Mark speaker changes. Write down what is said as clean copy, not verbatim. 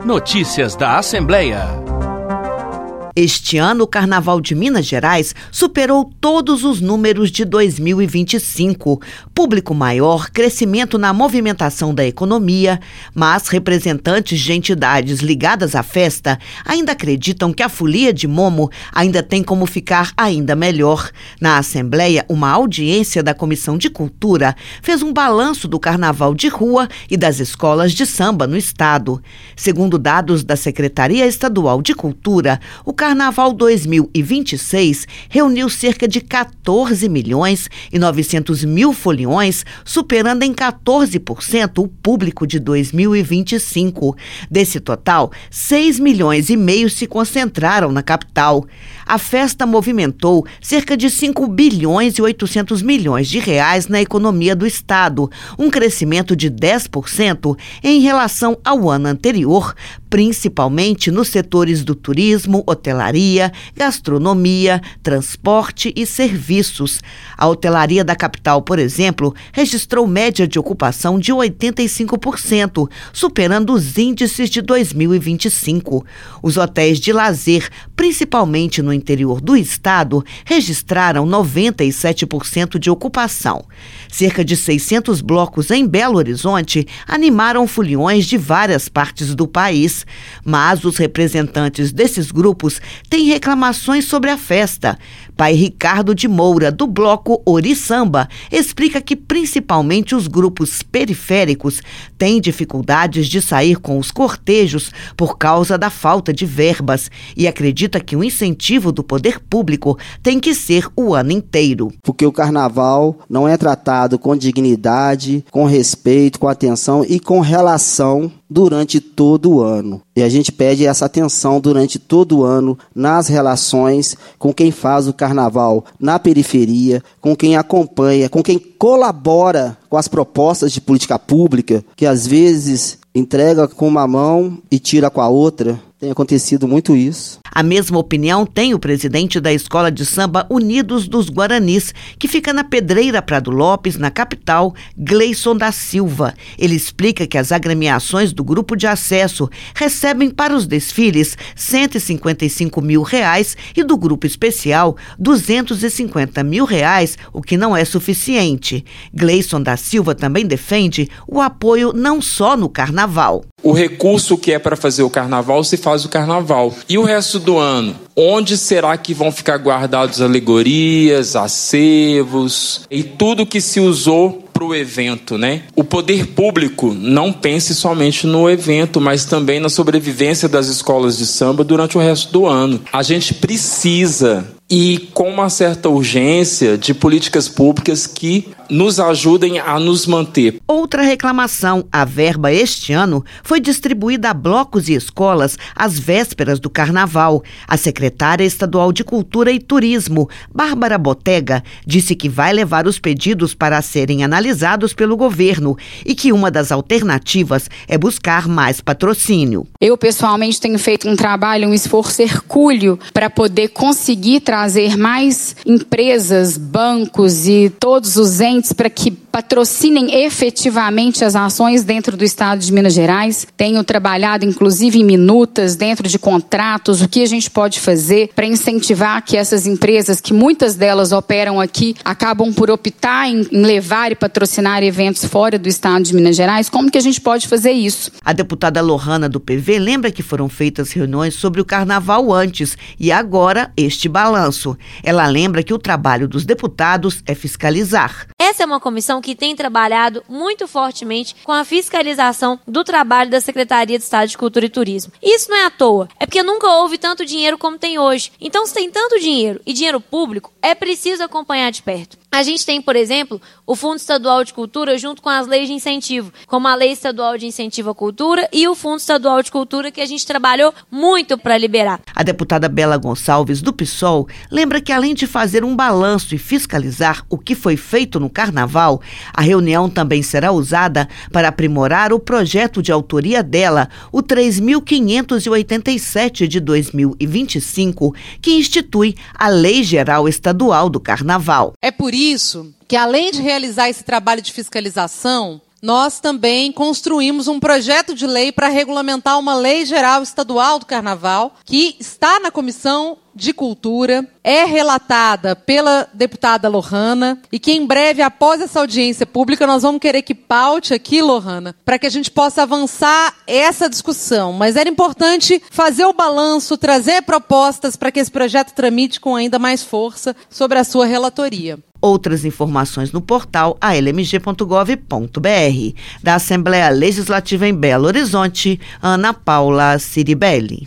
Speaker 1: Notícias da Assembleia.
Speaker 2: Este ano, o Carnaval de Minas Gerais superou todos os números de 2025. Público maior, crescimento na movimentação da economia, mas representantes de entidades ligadas à festa ainda acreditam que a folia de Momo ainda tem como ficar ainda melhor. Na Assembleia, uma audiência da Comissão de Cultura fez um balanço do Carnaval de Rua e das escolas de samba no estado. Segundo dados da Secretaria Estadual de Cultura, o Carnaval 2026 reuniu cerca de 14 milhões e 900 mil foliões, superando em 14% o público de 2025. Desse total, 6 milhões e meio se concentraram na capital. A festa movimentou cerca de 5 bilhões e 800 milhões de reais na economia do estado, um crescimento de 10% em relação ao ano anterior, principalmente nos setores do turismo, hotelaria, gastronomia, transporte e serviços. A hotelaria da capital, por exemplo, registrou média de ocupação de 85%, superando os índices de 2025. Os hotéis de lazer, principalmente no interior do estado, registraram 97% de ocupação. Cerca de 600 blocos em Belo Horizonte animaram foliões de várias partes do país. Mas os representantes desses grupos têm reclamações sobre a festa. Pai Ricardo de Moura, do bloco Oriçamba, explica que principalmente os grupos periféricos têm dificuldades de sair com os cortejos por causa da falta de verbas e acredita que o incentivo do poder público tem que ser o ano inteiro.
Speaker 3: Porque o carnaval não é tratado com dignidade, com respeito, com atenção e com relação durante todo o ano. E a gente pede essa atenção durante todo o ano nas relações com quem faz o carnaval na periferia, com quem acompanha, com quem colabora com as propostas de política pública, que às vezes entrega com uma mão e tira com a outra. Tem acontecido muito isso.
Speaker 2: A mesma opinião tem o presidente da Escola de Samba Unidos dos Guaranis, que fica na Pedreira Prado Lopes, na capital, Gleison da Silva. Ele explica que as agremiações do grupo de acesso recebem para os desfiles R$ 155 mil e do grupo especial R$ 250 mil, o que não é suficiente. Gleison da Silva também defende o apoio não só no carnaval.
Speaker 4: O recurso que é para fazer o carnaval, se faz o carnaval. E o resto do ano? Onde será que vão ficar guardados alegorias, acervos e tudo que se usou para o evento, né? O poder público não pense somente no evento, mas também na sobrevivência das escolas de samba durante o resto do ano. A gente precisa, e com uma certa urgência, de políticas públicas que nos ajudem a nos manter.
Speaker 2: Outra reclamação: a verba este ano foi distribuída a blocos e escolas às vésperas do carnaval. A secretária estadual de Cultura e Turismo, Bárbara Botega, disse que vai levar os pedidos para serem analisados pelo governo e que uma das alternativas é buscar mais patrocínio.
Speaker 5: Eu, pessoalmente, tenho feito um trabalho, um esforço hercúleo para poder conseguir trazer mais empresas, bancos e todos os entes para que patrocinem efetivamente as ações dentro do estado de Minas Gerais. Tenho trabalhado, inclusive, em minutas, dentro de contratos, o que a gente pode fazer para incentivar que essas empresas, que muitas delas operam aqui, acabam por optar em levar e patrocinar eventos fora do estado de Minas Gerais. Como que a gente pode fazer isso?
Speaker 2: A deputada Lohana, do PV, lembra que foram feitas reuniões sobre o carnaval antes e agora este balanço. Ela lembra que o trabalho dos deputados é fiscalizar.
Speaker 6: Essa é uma comissão que tem trabalhado muito fortemente com a fiscalização do trabalho da Secretaria de Estado de Cultura e Turismo. Isso não é à toa, é porque nunca houve tanto dinheiro como tem hoje. Então, se tem tanto dinheiro e dinheiro público, é preciso acompanhar de perto. A gente tem, por exemplo, o Fundo Estadual de Cultura junto com as leis de incentivo, como a Lei Estadual de Incentivo à Cultura e o Fundo Estadual de Cultura, que a gente trabalhou muito para liberar.
Speaker 2: A deputada Bela Gonçalves, do PSOL, lembra que além de fazer um balanço e fiscalizar o que foi feito no carnaval, a reunião também será usada para aprimorar o projeto de autoria dela, o 3.587 de 2025, que institui a Lei Geral Estadual do Carnaval.
Speaker 7: É por isso que, além de realizar esse trabalho de fiscalização, nós também construímos um projeto de lei para regulamentar uma lei geral estadual do Carnaval, que está na Comissão de Cultura, é relatada pela deputada Lohana e que em breve, após essa audiência pública, nós vamos querer que paute aqui, Lohana, para que a gente possa avançar essa discussão. Mas era importante fazer o balanço, trazer propostas para que esse projeto tramite com ainda mais força sobre a sua relatoria.
Speaker 2: Outras informações no portal almg.gov.br. Da Assembleia Legislativa em Belo Horizonte, Ana Paula Ciribelli.